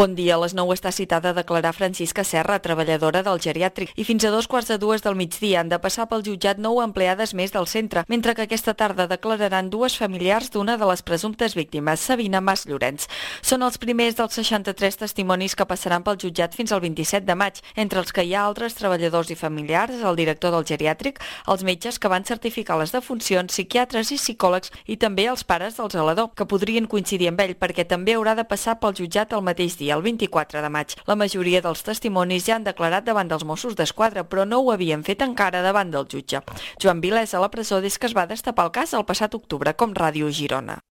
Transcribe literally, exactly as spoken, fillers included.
Bon dia, a les nou està citada a declarar Francisca Serra, treballadora del geriàtric, i fins a dos quarts de dues del migdia han de passar pel jutjat nou empleades més del centre, mentre que aquesta tarda declararan dues familiars d'una de les presumptes víctimes, Sabina Mas Llorenç. Són els primers dels seixanta-tres testimonis que passaran pel jutjat fins al vint-i-set de maig, entre els que hi ha altres treballadors i familiars, el director del geriàtric, els metges que van certificar les defuncions, psiquiatres i psicòlegs i també els pares del zelador, que podrien coincidir amb ell perquè també haurà de passar pel jutjat el mateix dia, el vint-i-quatre de maig. La majoria dels testimonis ja han declarat davant dels Mossos d'Esquadra, però no ho havien fet encara davant del jutge. Joan Vilés a la presó des que es va destapar el cas el passat octubre, com Ràdio Girona.